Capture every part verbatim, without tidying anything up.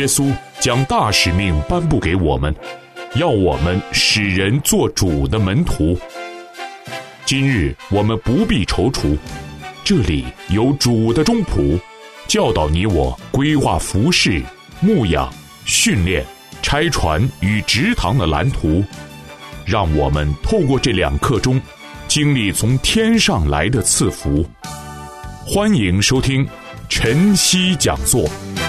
稣将大使命颁布给我们，要我们使人做主的门徒。今日我们不必踌躇，这里有主的中仆，教导你我规划服事、牧养、训练、拆船与植堂的蓝图，让我们透过这两刻钟，经历从天上来的赐福。欢迎收听晨曦讲座。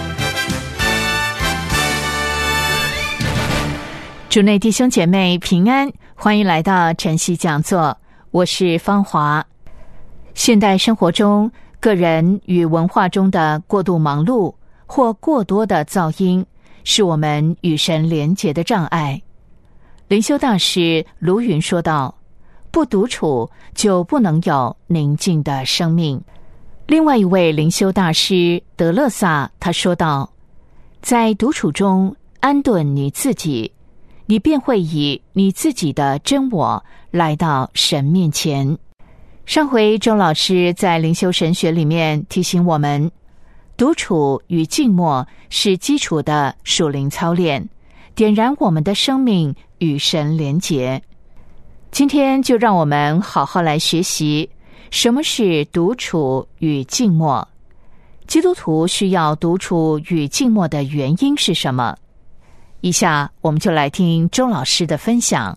主内弟兄姐妹平安，欢迎来到晨曦讲座，我是芳华。现代生活中，个人与文化中的过度忙碌或过多的噪音，是我们与神连结的障碍。灵修大师卢云说道，不独处就不能有宁静的生命。另外一位灵修大师德勒萨他说道，在独处中安顿你自己，你便会以你自己的真我来到神面前。上回周老师在灵修神学里面提醒我们，独处与静默是基础的属灵操练，点燃我们的生命与神连结。今天就让我们好好来学习什么是独处与静默，基督徒需要独处与静默的原因是什么？以下我们就来听周老师的分享。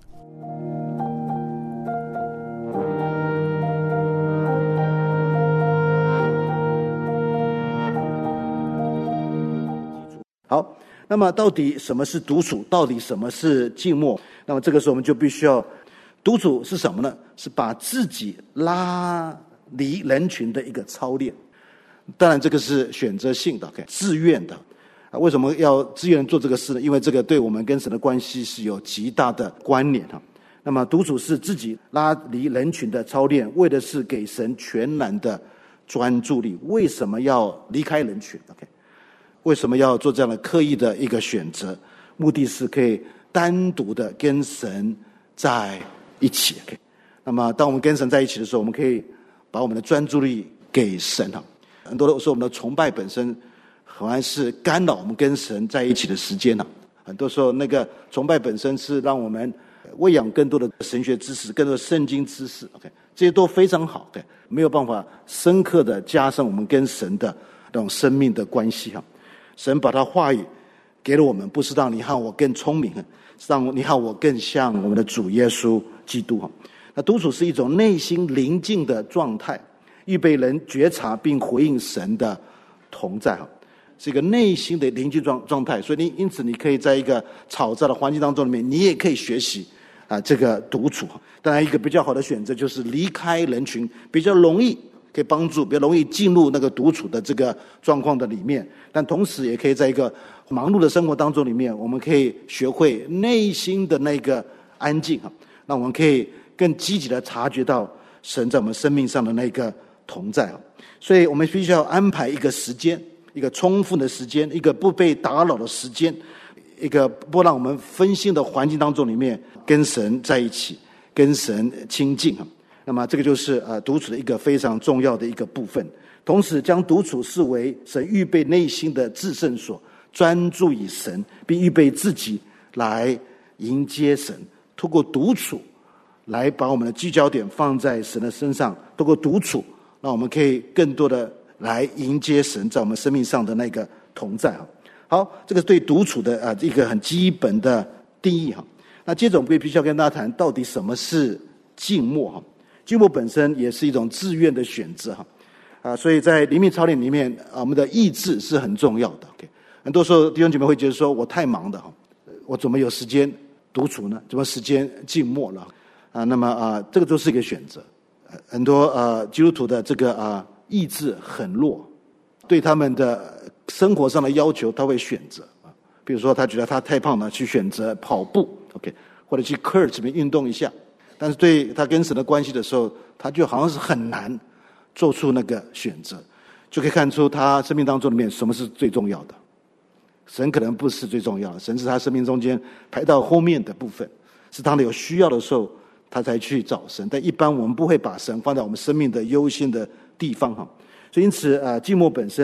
好，那么到底什么是独处？到底什么是静默？那么这个时候我们就必须要，独处是什么呢？是把自己拉离人群的一个操练。当然这个是选择性的 ，OK， 自愿的。啊，为什么要自愿做这个事呢？因为这个对我们跟神的关系是有极大的关联哈。那么独处是自己拉离人群的操练，为的是给神全然的专注力。为什么要离开人群 ？OK， 为什么要做这样的刻意的一个选择？目的是可以单独的跟神在一起。OK， 那么当我们跟神在一起的时候，我们可以把我们的专注力给神哈。很多的时候，我们的崇拜本身好像是干扰我们跟神在一起的时间了。很多时候，那个崇拜本身是让我们喂养更多的神学知识、更多的圣经知识。OK， 这些都非常好。OK， 没有办法深刻的加深我们跟神的那种生命的关系哈。神把他话语给了我们，不是让你和我更聪明，是让你和我更像我们的主耶稣基督哈。那独处是一种内心宁静的状态，预备人觉察并回应神的同在哈。是一个内心的宁静状状态，所以你因此你可以在一个嘈杂的环境当中里面，你也可以学习啊这个独处。当然，一个比较好的选择就是离开人群，比较容易可以帮助，比较容易进入那个独处的这个状况的里面。但同时，也可以在一个忙碌的生活当中里面，我们可以学会内心的那个安静哈，那我们可以更积极的察觉到神在我们生命上的那个同在。所以我们必须要安排一个时间。一个充分的时间，一个不被打扰的时间，一个不让我们分心的环境当中里面，跟神在一起，跟神亲近。那么这个就是呃独处的一个非常重要的一个部分。同时将独处视为神预备内心的至圣所，专注于神，并预备自己来迎接神。透过独处来把我们的聚焦点放在神的身上，透过独处让我们可以更多的来迎接神在我们生命上的那个同在。好，这个是对独处的啊一个很基本的定义哈。那接着我们必须要跟大家谈，到底什么是静默哈？静默本身也是一种自愿的选择哈。啊，所以在灵命操练里面啊，我们的意志是很重要的。OK， 很多时候弟兄姐妹会觉得说，我太忙了哈，我怎么有时间独处呢？怎么时间静默了？啊，那么啊，这个都是一个选择。很多呃基督徒的这个啊。意志很弱，对他们的生活上的要求他会选择，比如说他觉得他太胖了，去选择跑步 OK， 或者去科尔这边运动一下。但是对他跟神的关系的时候，他就好像是很难做出那个选择，就可以看出他生命当中里面什么是最重要的。神可能不是最重要的，神是他生命中间排到后面的部分，是当他有需要的时候他才去找神。但一般我们不会把神放在我们生命的优先的地方哈。所以因此呃，静默本身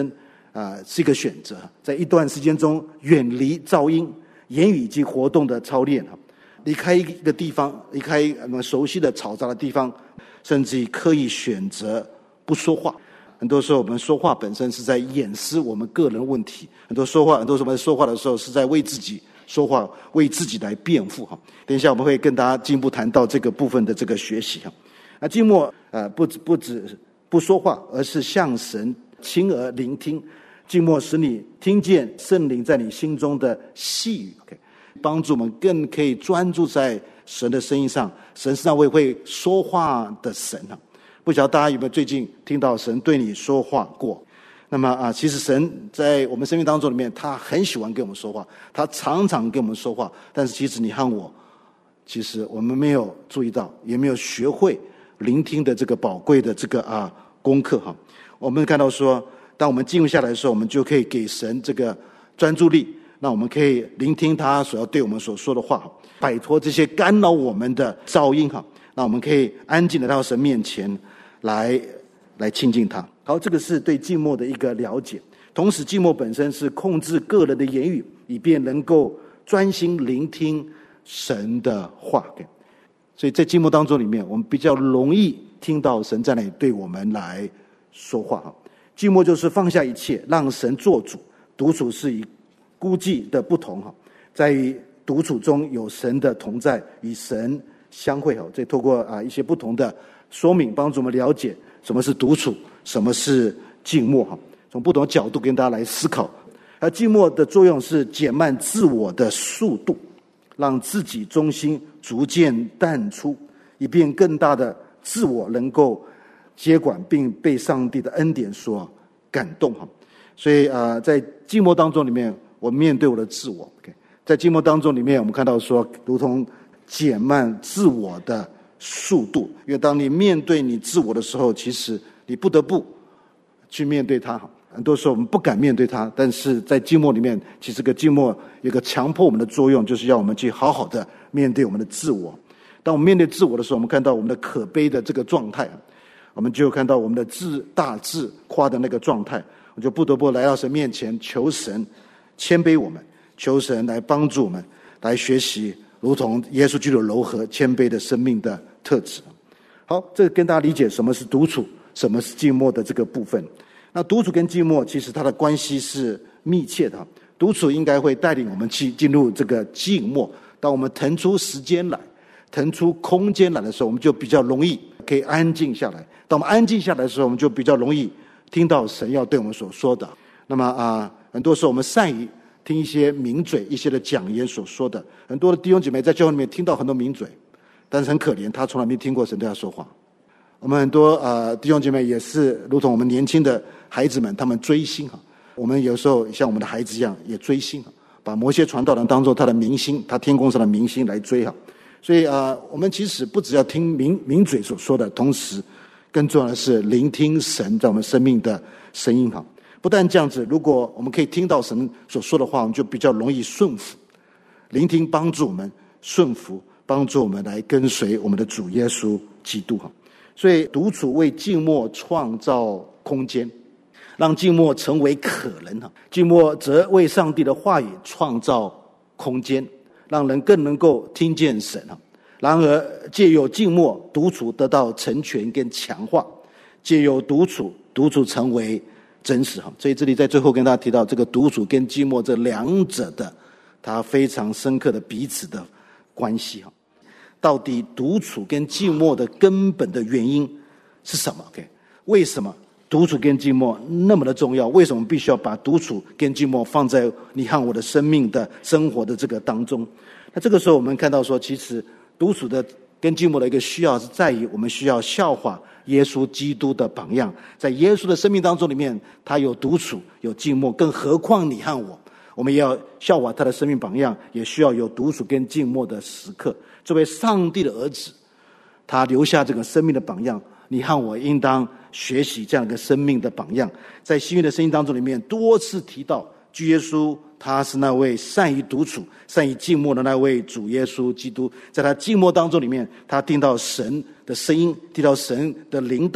啊、呃、是一个选择，在一段时间中远离噪音、言语以及活动的操练，离开一个地方，离开我们熟悉的嘈杂的地方，甚至于刻意选择不说话。很多时候我们说话本身是在掩饰我们个人问题，很多说话很多时候我们说话的时候是在为自己说话，为自己来辩护。等一下我们会跟大家进一步谈到这个部分的这个学习。那静默呃不止不止不说话，而是向神亲耳聆听。静默使你听见圣灵在你心中的细语， okay? 帮助我们更可以专注在神的声音上。神是那位会说话的神。不晓得大家有没有最近听到神对你说话过？那么啊，其实神在我们生命当中里面，他很喜欢跟我们说话，他常常跟我们说话。但是其实你和我，其实我们没有注意到，也没有学会聆听的这个宝贵的这个啊功课哈。我们看到说，当我们静下来的时候，我们就可以给神这个专注力，那我们可以聆听他所要对我们所说的话，摆脱这些干扰我们的噪音哈。那我们可以安静的到神面前来来亲近他。好，这个是对静默的一个了解。同时静默本身是控制个人的言语，以便能够专心聆听神的话。所以在静默当中里面，我们比较容易听到神在那里对我们来说话。静默就是放下一切，让神做主。独处是以孤寂的不同，在于独处中有神的同在，与神相会。这透过啊一些不同的说明，帮助我们了解什么是独处，什么是静默，从不同的角度跟大家来思考。而静默的作用是减慢自我的速度，让自己中心逐渐淡出，以便更大的自我能够接管，并被上帝的恩典所感动。所以啊，在静默当中里面，我面对我的自我。在静默当中里面，我们看到说，如同减慢自我的速度，因为当你面对你自我的时候，其实你不得不去面对它。很多时候我们不敢面对它，但是在静默里面，其实个静默有个强迫我们的作用，就是要我们去好好的面对我们的自我。当我们面对自我的时候，我们看到我们的可悲的这个状态，我们就看到我们的自大自夸的那个状态，我就不得不来到神面前，求神谦卑我们，求神来帮助我们，来学习如同耶稣基督柔和谦卑的生命的特质。好，这个跟大家理解什么是独处，什么是静默的这个部分。那独处跟静默其实它的关系是密切的。独处应该会带领我们去进入这个静默。当我们腾出时间来，腾出空间来的时候，我们就比较容易可以安静下来。当我们安静下来的时候，我们就比较容易听到神要对我们所说的。那么啊，很多时候我们善于听一些名嘴、一些的讲员所说的。很多的弟兄姐妹在教会里面听到很多名嘴，但是很可怜，他从来没听过神对他说话。我们很多呃弟兄姐妹也是如同我们年轻的孩子们，他们追星哈。我们有时候像我们的孩子一样也追星，把某些传道人当作他的明星，他天空上的明星来追哈。所以啊、呃，我们其实不只要听名名嘴所说的，同时更重要的是聆听神在我们生命的声音哈。不但这样子，如果我们可以听到神所说的话，我们就比较容易顺服。聆听帮助我们顺服，帮助我们来跟随我们的主耶稣基督哈。所以独处为静默创造空间，让静默成为可能哈。静默则为上帝的话语创造空间，让人更能够听见神哈。然而借由静默，独处得到成全跟强化；借由独处，独处成为真实哈。所以这里在最后跟大家提到，这个独处跟静默这两者的它非常深刻的彼此的关系哈。到底独处跟静默的根本的原因是什么 ？OK， 为什么独处跟静默那么的重要？为什么必须要把独处跟静默放在你和我的生命的生活的这个当中？那这个时候我们看到说，其实独处的跟静默的一个需要是在于，我们需要效法耶稣基督的榜样。在耶稣的生命当中里面，他有独处，有静默，更何况你和我，我们也要效法他的生命榜样，也需要有独处跟静默的时刻。作为上帝的儿子，他留下这个生命的榜样，你和我应当学习这样一个生命的榜样。在新约的圣经当中里面多次提到，主耶稣他是那位善于独处、善于静默的那位主耶稣基督。在他静默当中里面，他听到神的声音，听到神的领导。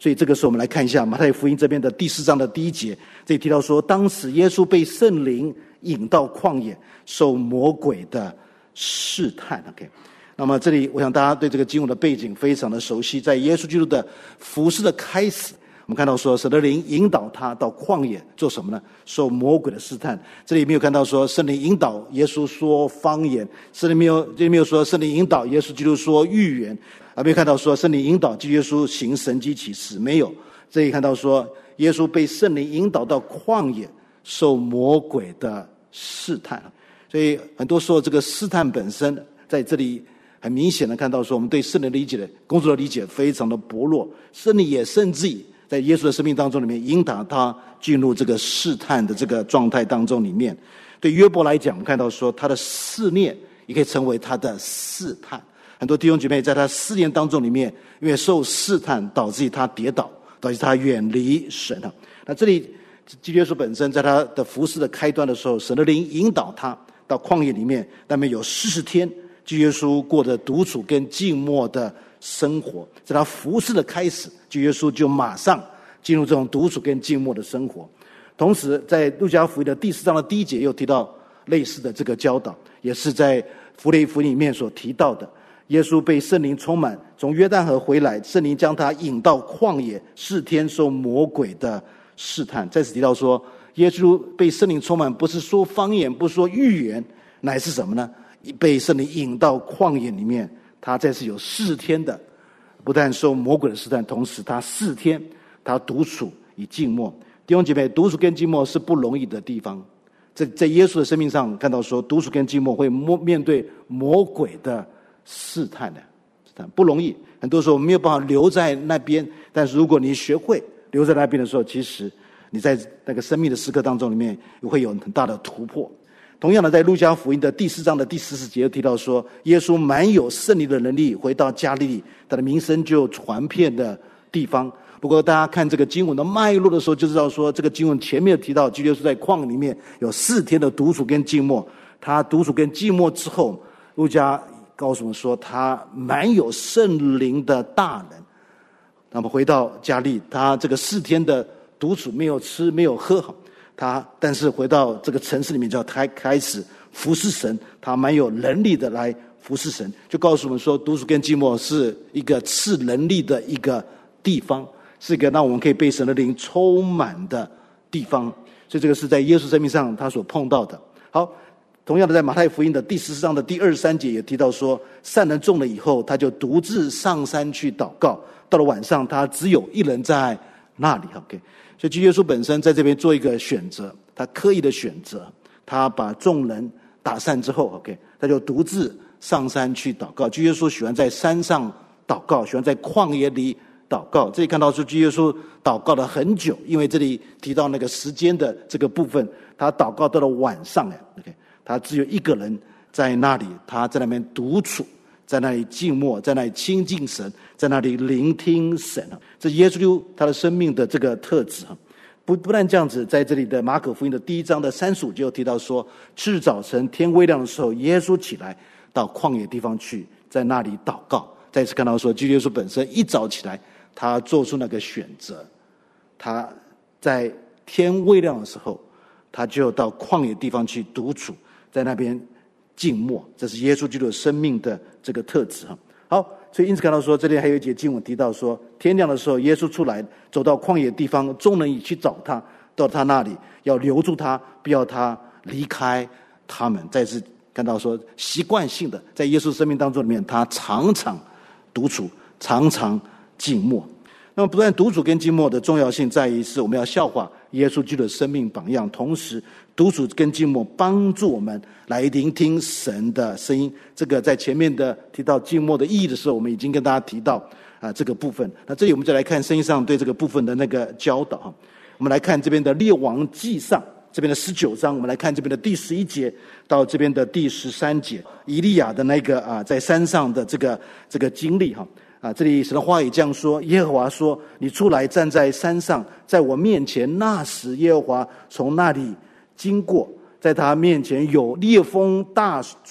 所以这个时候我们来看一下马太福音这边的第四章的第一节，这里提到说，当时耶稣被圣灵引到旷野，受魔鬼的试探。 OK， 那么这里我想大家对这个经文的背景非常的熟悉，在耶稣基督的服事的开始，我们看到说神的灵引导他到旷野做什么呢？受魔鬼的试探。这里没有看到说圣灵引导耶稣说方言，这里没有这里没有说圣灵引导耶稣基督说预言，啊，没有看到说圣灵引导基督耶稣行神迹奇事，没有。这里看到说耶稣被圣灵引导到旷野，受魔鬼的试探。所以很多时候这个试探本身在这里很明显的看到说，我们对圣灵理解的工作的理解非常的薄弱，圣灵也甚至于在耶稣的生命当中里面引导他进入这个试探的这个状态当中里面。对约伯来讲，我们看到说他的试炼也可以成为他的试探。很多弟兄姐妹在他试炼当中里面，因为受试探导致他跌倒，导致他远离神了。那这里基督耶稣本身在他的服事的开端的时候，神的灵引导他到旷野里面，那边有四十天，基督耶稣过着独处跟静默的生活。在他服事的开始，基督耶稣就马上进入这种独处跟静默的生活。同时在路加福音的第四章的第一节又提到类似的这个教导，也是在腓立比福音里面所提到的。耶稣被圣灵充满，从约旦河回来，圣灵将他引到旷野，四天受魔鬼的试探。再次提到说，耶稣被圣灵充满，不是说方言，不是说预言，乃是什么呢？被圣灵引到旷野里面，他再次有四天的，不但受魔鬼的试探，同时他四天他独处以静默。弟兄姐妹，独处跟静默是不容易的地方。在在耶稣的生命上看到说，独处跟静默会面对魔鬼的试探的，不容易。很多时候我们没有办法留在那边，但是如果你学会留在那边的时候，其实你在那个生命的时刻当中里面会有很大的突破。同样的，在路加福音的第四章的第十四节提到说，耶稣满有圣灵的能力回到加利利，他的名声就传遍的地方。不过大家看这个经文的脉络的时候，就知道说这个经文前面提到基督耶稣在旷野里面有四天的独处跟静默，他独处跟静默之后，路加告诉我们说他满有圣灵的大能。那么回到加利，他这个四天的独处，没有吃没有喝，他但是回到这个城市里面就要开开始服侍神，他蛮有能力的来服侍神。就告诉我们说，独处跟寂寞是一个赐能力的一个地方，是一个让我们可以被神的灵充满的地方。所以这个是在耶稣生命上他所碰到的。好，同样的在马太福音的第十四章的第二十三节也提到说，善人中了以后，他就独自上山去祷告，到了晚上他只有一人在那里。 OK， 所以基督耶稣本身在这边做一个选择，他刻意的选择，他把众人打散之后 OK， 他就独自上山去祷告。基督耶稣喜欢在山上祷告，喜欢在旷野里祷告。这里看到说基督耶稣祷告了很久，因为这里提到那个时间的这个部分，他祷告到了晚上 OK， 他只有一个人在那里，他在那边独处，在那里静默，在那里亲近神，在那里聆听神。这耶稣基督他的生命的这个特质。不不但这样子，在这里的马可福音的第一章的三十五节有提到说，次日早晨天微亮的时候，耶稣起来到旷野地方去，在那里祷告。再次看到说，基督耶稣本身一早起来，他做出那个选择，他在天微亮的时候，他就到旷野地方去独处，在那边静默。这是耶稣基督的生命的这个特质。好，所以因此看到说，这里还有一节经文提到说，天亮的时候，耶稣出来走到旷野地方，众人去找他，到他那里要留住他，不要他离开他们。再次看到说，习惯性的在耶稣生命当中里面，他常常独处，常常静默。那么不但独处跟静默的重要性在于是我们要效法耶稣基督的生命榜样，同时独处跟静默帮助我们来聆听神的声音。这个在前面的提到静默的意义的时候，我们已经跟大家提到啊这个部分。那这里我们就来看圣经上对这个部分的那个教导。我们来看这边的列王纪上这边的十九章，我们来看这边的第十一节到这边的第十三节，以利亚的那个啊在山上的这个这个经历哈。啊，这里神的话语这样说，耶和华说，你出来站在山上，在我面前。那时耶和华从那里经过，在他面前有烈风大作，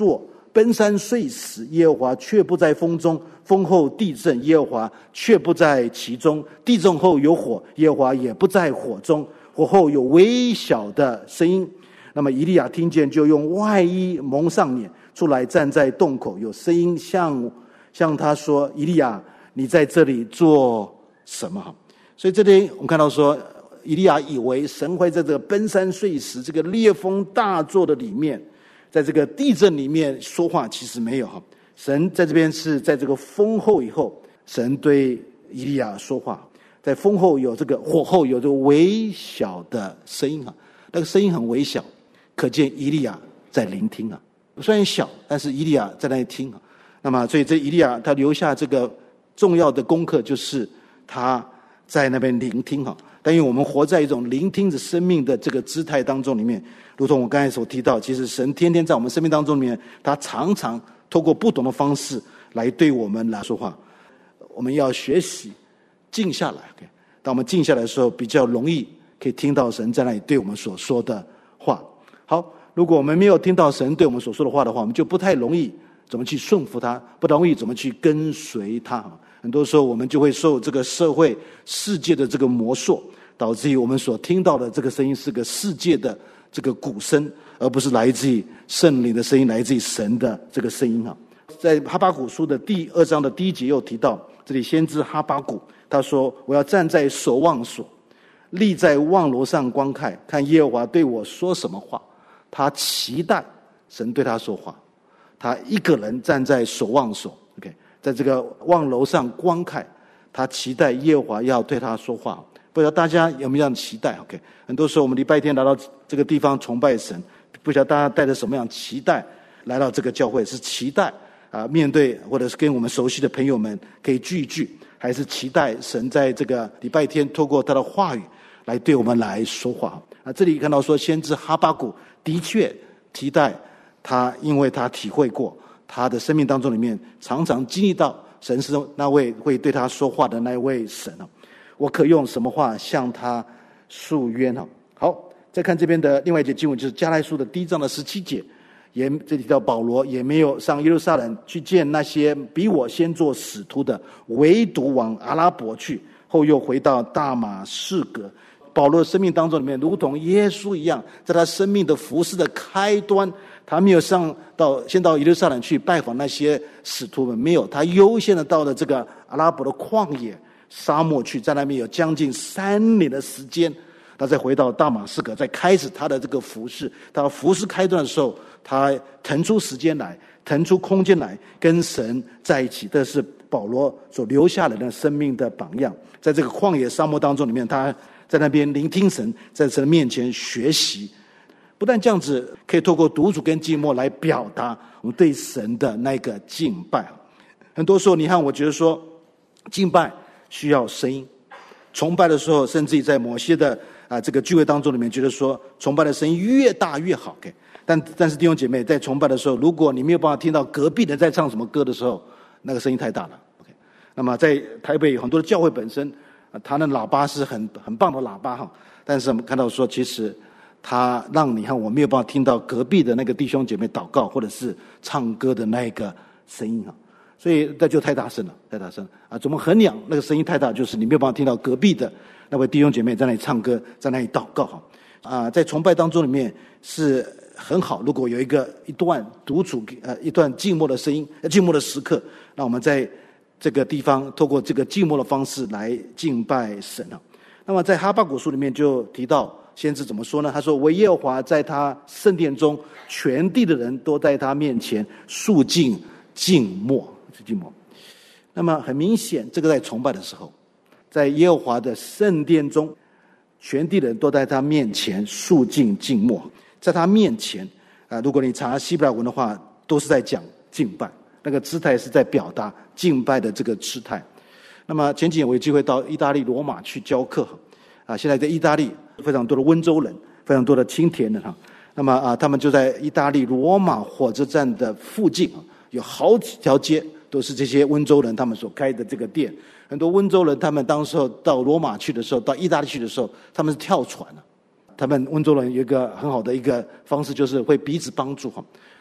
奔山碎石，耶和华却不在风中；风后地震，耶和华却不在其中；地震后有火，耶和华也不在火中；火后有微小的声音。那么以利亚听见，就用外衣蒙上脸，出来站在洞口，有声音向向他说：以利亚，你在这里做什么？所以这里我们看到说，以利亚以为神会在这个奔山碎石、这个烈风大作的里面，在这个地震里面说话，其实没有哈。神在这边是在这个风后以后，神对以利亚说话，在风后有这个火后有这个微小的声音哈，那个声音很微小，可见以利亚在聆听啊。虽然小，但是以利亚在那里听啊。那么，所以这以利亚他留下这个重要的功课，就是他在那边聆听哈。但因为我们活在一种聆听着生命的这个姿态当中里面，如同我刚才所提到，其实神天天在我们生命当中里面，他常常透过不同的方式来对我们来说话。我们要学习静下来，当我们静下来的时候，比较容易可以听到神在那里对我们所说的话。好，如果我们没有听到神对我们所说的话的话，我们就不太容易怎么去顺服他，不容易怎么去跟随他。很多时候我们就会受这个社会世界的这个魔术，导致于我们所听到的这个声音是个世界的这个鼓声，而不是来自于圣灵的声音，来自于神的这个声音啊。在哈巴谷书的第二章的第一节又提到，这里先知哈巴谷他说：我要站在守望所，立在望楼上观看，看耶和华对我说什么话。他期待神对他说话，他一个人站在守望所 OK， 在这个望楼上观看，他期待耶和华要对他说话。不知道大家有没有这样的期待 OK？ 很多时候我们礼拜天来到这个地方崇拜神，不晓得大家带着什么样的期待来到这个教会，是期待啊面对或者是跟我们熟悉的朋友们可以聚一聚，还是期待神在这个礼拜天透过他的话语来对我们来说话啊？这里看到说，先知哈巴谷的确期待他，因为他体会过他的生命当中里面常常经历到神是那位会对他说话的那位神啊。我可用什么话向他诉冤啊？好，再看这边的另外一节经文，就是加拉太书的第一章的十七节，也这里提到保罗也没有上耶路撒冷去见那些比我先做使徒的，唯独往阿拉伯去，后又回到大马士革。保罗的生命当中里面，如同耶稣一样，在他生命的服事的开端，他没有上到先到耶路撒冷去拜访那些使徒们，没有，他优先的到了这个阿拉伯的旷野沙漠去，在那边有将近三年的时间，他再回到大马士革，再开始他的这个服事。到服事开端的时候，他腾出时间来，腾出空间来跟神在一起，这是保罗所留下来的生命的榜样。在这个旷野沙漠当中里面，他在那边聆听神，在神的面前学习。不但这样子，可以透过独处跟寂寞来表达我们对神的那个敬拜。很多时候你看，我觉得说敬拜需要声音，崇拜的时候，甚至于在某些的啊这个聚会当中里面，觉得说崇拜的声音越大越好。Okay? 但但是弟兄姐妹，在崇拜的时候，如果你没有办法听到隔壁人在唱什么歌的时候，那个声音太大了。Okay? 那么在台北有很多的教会本身，啊，他的喇叭是很很棒的喇叭哈，但是我们看到说，其实他让你看我没有办法听到隔壁的那个弟兄姐妹祷告或者是唱歌的那个声音哈。所以那就太大声了，太大声了啊！怎么衡量那个声音太大？就是你没有办法听到隔壁的那位弟兄姐妹在那里唱歌，在那里祷告哈。啊，在崇拜当中里面是很好，如果有一个一段独处呃一段静默的声音、静默的时刻，那我们在这个地方透过这个静默的方式来敬拜神啊。那么在哈巴谷书里面就提到先知怎么说呢？他说：“惟耶和华在他圣殿中，全地的人都在他面前肃静静默。”静默。那么很明显，这个在崇拜的时候，在耶和华的圣殿中，全地的人都在他面前肃静静默。在他面前啊、呃，如果你查希伯来文的话，都是在讲敬拜，那个姿态是在表达敬拜的这个姿态。那么前几年我有机会到意大利罗马去教课啊，现在在意大利非常多的温州人，非常多的青田人哈。那么啊，他们就在意大利罗马火车站的附近啊，有好几条街都是这些温州人他们所开的这个店。很多温州人他们当时候到罗马去的时候，到意大利去的时候，他们是跳船啊。他们温州人有一个很好的一个方式，就是会彼此帮助哈。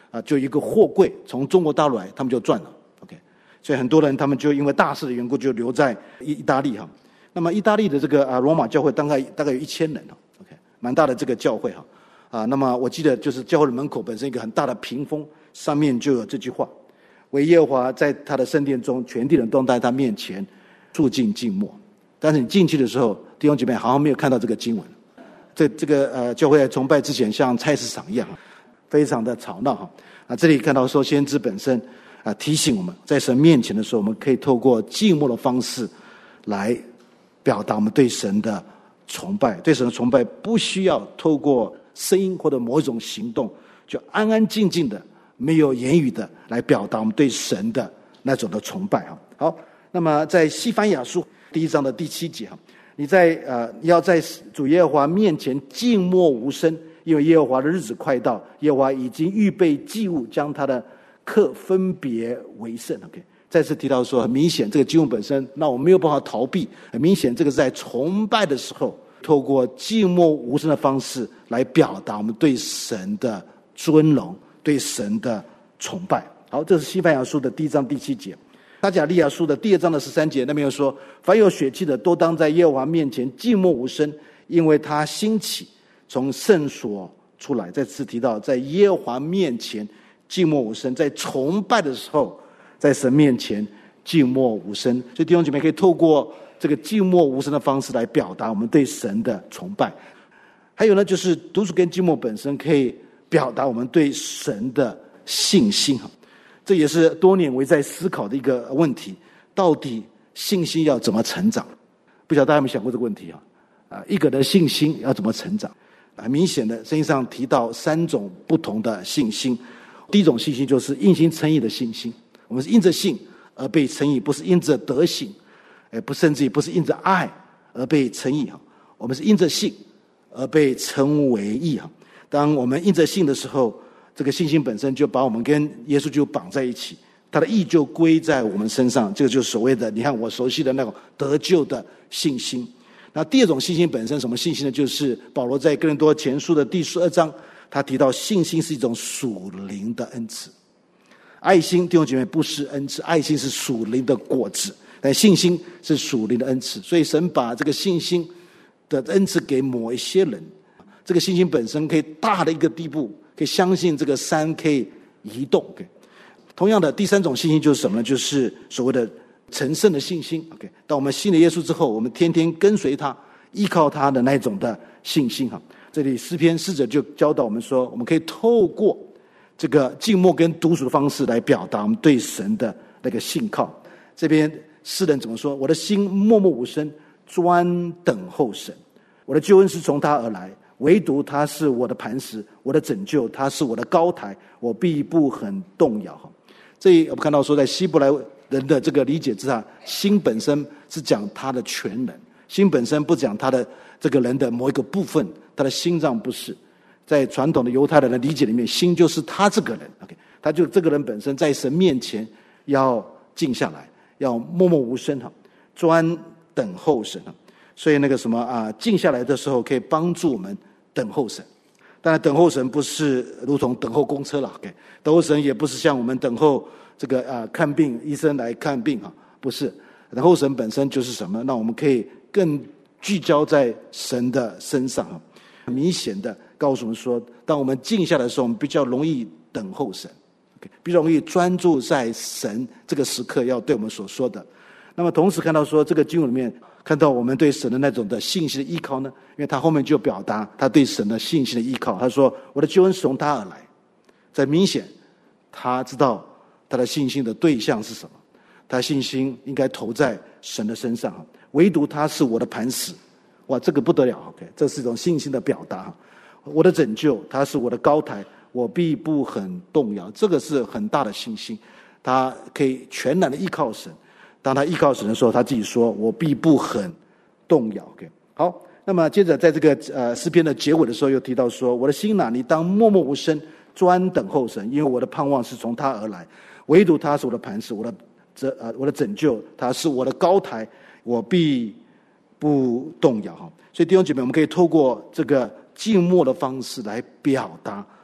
啊，就一个货柜从中国大陆来，他们就赚了。OK， 所以很多人他们就因为大事的缘故就留在意意大利哈。那么意大利的这个啊罗马教会大概大概有一千人 OK， 蛮大的这个教会哈。啊，那么我记得就是教会的门口本身一个很大的屏风，上面就有这句话：惟耶和华在他的圣殿中，全地人都在他面前肃静静默。但是你进去的时候，弟兄姐妹好像没有看到这个经文。这这个呃教会在崇拜之前像菜市场一样，非常的吵闹哈。啊，这里看到说先知本身啊提醒我们，在神面前的时候，我们可以透过静默的方式来表达我们对神的崇拜。对神的崇拜不需要透过声音或者某一种行动，就安安静静的没有言语的来表达我们对神的那种的崇拜哈。好，那么在西番雅书第一章的第七节哈，你在呃要在主耶和华面前静默无声，因为耶和华的日子快到，耶和华已经预备祭物，将他的客分别为圣。OK， 再次提到说，很明显这个经文本身，那我没有办法逃避。很明显，这个是在崇拜的时候，透过静默无声的方式来表达我们对神的尊荣，对神的崇拜。好，这是西番雅书的第一章第七节。撒迦利亚书的第二章的十三节，那边又说：凡有血气的，都当在耶和华面前静默无声，因为他兴起，从圣所出来。再次提到，在耶和华面前静默无声，在崇拜的时候，在神面前静默无声。所以弟兄姐妹可以透过这个静默无声的方式来表达我们对神的崇拜。还有呢，就是独处跟静默本身可以表达我们对神的信心。这也是多年我在思考的一个问题，到底信心要怎么成长？不晓得大家有没有想过这个问题啊？啊，一个人的信心要怎么成长？很明显的，圣经上提到三种不同的信心。第一种信心就是因信称义的信心，我们是因着信而被称义，不是因着德行，哎，不，甚至也不是因着爱而被称义哈。我们是因着信而被称为义哈。当我们因着信的时候，这个信心本身就把我们跟耶稣就绑在一起，他的义就归在我们身上。这个就是所谓的，你看我熟悉的那种得救的信心。那第二种信心本身什么信心呢？就是保罗在哥林多前书的第十二章，他提到信心是一种属灵的恩赐。爱心，弟兄姐妹，不是恩赐，爱心是属灵的果子，但信心是属灵的恩赐。所以神把这个信心的恩赐给某一些人，这个信心本身可以大的一个地步，可以相信这个山可以移动。Okay， 同样的，第三种信心就是什么呢？就是所谓的成圣的信心。OK， 当我们信了耶稣之后，我们天天跟随他，依靠他的那种的信心哈。这里诗篇诗者就教导我们说，我们可以透过这个静默跟独处的方式来表达我们对神的那个信靠。这边诗人怎么说？我的心默默无声，专等候神。我的救恩是从他而来，唯独他是我的磐石，我的拯救，他是我的高台，我必不很动摇。这里我们看到说，在希伯来人的这个理解之下，心本身是讲他的全人，心本身不讲他的这个人的某一个部分，他的心脏不是。在传统的犹太人的理解里面，心就是他这个人。OK， 他就这个人本身在神面前要静下来，要默默无声哈，专等候神。所以那个什么啊，静下来的时候可以帮助我们等候神。当然，等候神不是如同等候公车了。OK， 等候神也不是像我们等候这个啊看病医生来看病哈，不是。等候神本身就是什么？那我们可以更聚焦在神的身上哈，很明显的告诉我们说，当我们静下来的时候，我们比较容易等候神。OK， 比较容易专注在神这个时刻要对我们所说的。那么同时看到说，这个经文里面看到我们对神的那种的信心的依靠呢，因为他后面就表达他对神的信心的依靠。他说我的救恩是从他而来，在明显他知道他的信心的对象是什么，他的信心应该投在神的身上，唯独他是我的磐石。哇，这个不得了。 OK， 这是一种信心的表达。我的拯救，他是我的高台，我必不很动摇。这个是很大的信心，他可以全然的依靠神。当他依靠神的时候，他自己说我必不很动摇。 OK， 好，那么接着在这个呃诗篇的结尾的时候又提到说，我的心哪，你当默默无声，专等候神，因为我的盼望是从他而来，唯独他是我的磐石，我的这呃我的拯救，他是我的高台，我必不动摇。所以弟兄姐妹，我们可以透过这个静默的方式来表达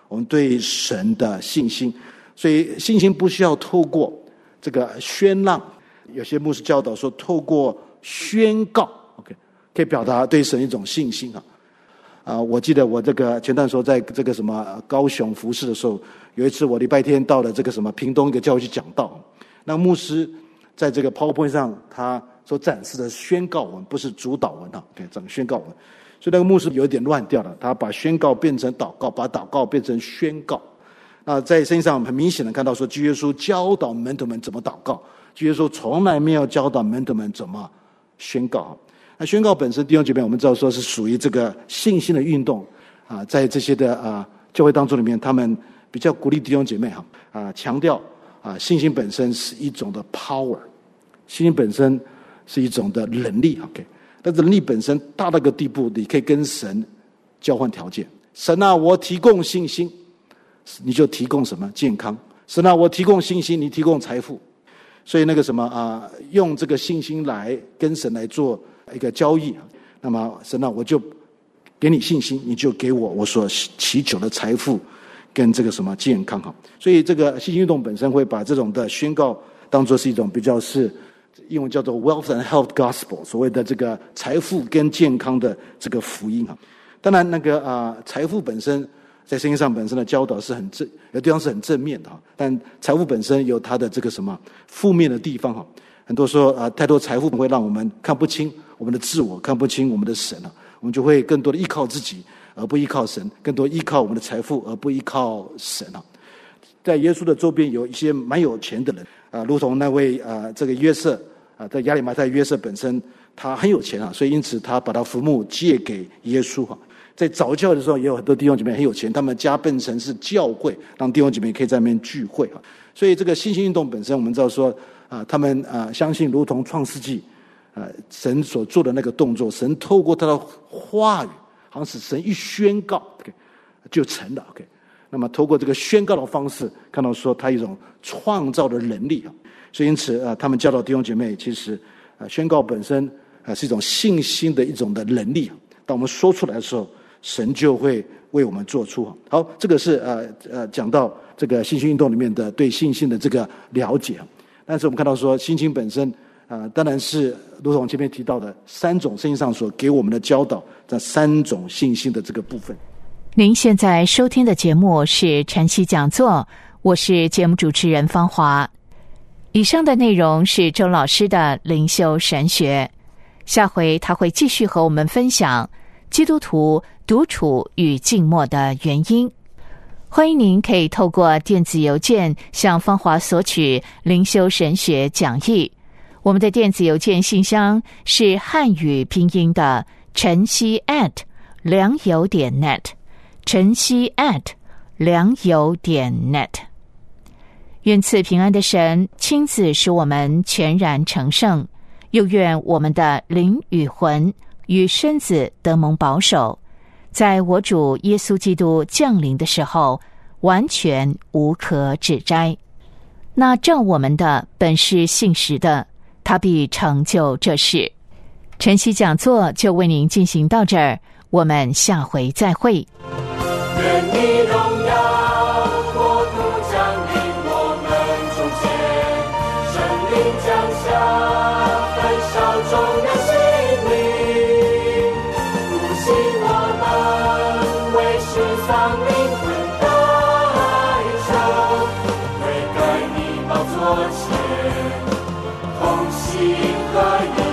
我们对神的信心。所以信心不需要透过这个宣浪，有些牧师教导说透过宣告 OK 可以表达对神一种信心啊。啊，我记得我这个前段时候在这个什么高雄服事的时候，有一次我礼拜天到了这个什么屏东一个教会去讲道，那牧师在这个 PowerPoint 上他所展示的宣告文不是主导文啊，对，整个宣告文，所以那个牧师有点乱掉了，他把宣告变成祷告，把祷告变成宣告。那在圣经上很明显的看到说，基督耶稣教导门徒们怎么祷告，基督耶稣从来没有教导门徒们怎么宣告。那宣告本身，弟兄姐妹，我们知道说是属于这个信心的运动啊，在这些的啊教会当中里面，他们比较鼓励弟兄姐妹哈啊，强调啊信心本身是一种的 power， 信心本身是一种的能力 ，OK， 但是能力本身大到一个地步，你可以跟神交换条件。神啊，我提供信心，你就提供什么健康？神啊，我提供信心，你提供财富。所以那个什么啊，用这个信心来跟神来做一个交易，那么神啊，我就给你信心，你就给我我所祈求的财富跟这个什么健康哈。所以这个信心运动本身会把这种的宣告当作是一种比较是英文叫做 wealth and health gospel， 所谓的这个财富跟健康的这个福音哈。当然那个啊、呃、财富本身在圣经上本身的教导是很正，有地方是很正面的哈，但财富本身有它的这个什么负面的地方哈。很多说啊、呃，太多财富会让我们看不清我们的自我，看不清我们的神啊，我们就会更多的依靠自己，而不依靠神；更多依靠我们的财富，而不依靠神啊。在耶稣的周边有一些蛮有钱的人啊、呃，如同那位啊、呃、这个约瑟啊，在亚里马太约瑟本身他很有钱啊，所以因此他把他坟墓借给耶稣哈。在早教的时候，也有很多弟兄姐妹很有钱，他们家变成是教会，让弟兄姐妹可以在那边聚会啊。所以这个信心运动本身，我们知道说啊、呃，他们啊、呃、相信，如同创世纪啊、呃、神所做的那个动作，神透过他的话语，好像是神一宣告 ，OK 就成了 ，OK。那么透过这个宣告的方式，看到说他有一种创造的能力啊。所以因此啊、呃，他们教导弟兄姐妹，其实啊、呃、宣告本身啊、呃、是一种信心的一种的能力。当我们说出来的时候，神就会为我们做出好，这个是呃呃讲到这个信心运动里面的对信心的这个了解。但是我们看到说，信心本身啊、呃，当然是如同我前面提到的三种圣经上所给我们的教导，这三种信心的这个部分。 您现在收听的节目是晨曦讲座，我是节目主持人芳华。以上的内容是周老师的灵修神学，下回他会继续和我们分享基督徒独处与静默的原因。欢迎您可以透过电子邮件向芳华索取灵修神学讲义，我们的电子邮件信箱是汉语拼音的晨曦 at 良友点 net， 晨曦 at 良友点 net。 愿赐平安的神亲自使我们全然成圣，又愿我们的灵与魂与身子得蒙保守，在我主耶稣基督降临的时候，完全无可指摘。那照我们的本是信实的，他必成就这事。晨曦讲座就为您进行到这儿，我们下回再会。 愿你荣耀国度降临我们中间，圣灵降下焚烧众人心灵，复兴我们为世丧灵魂代求，跪在你宝座前同心合一。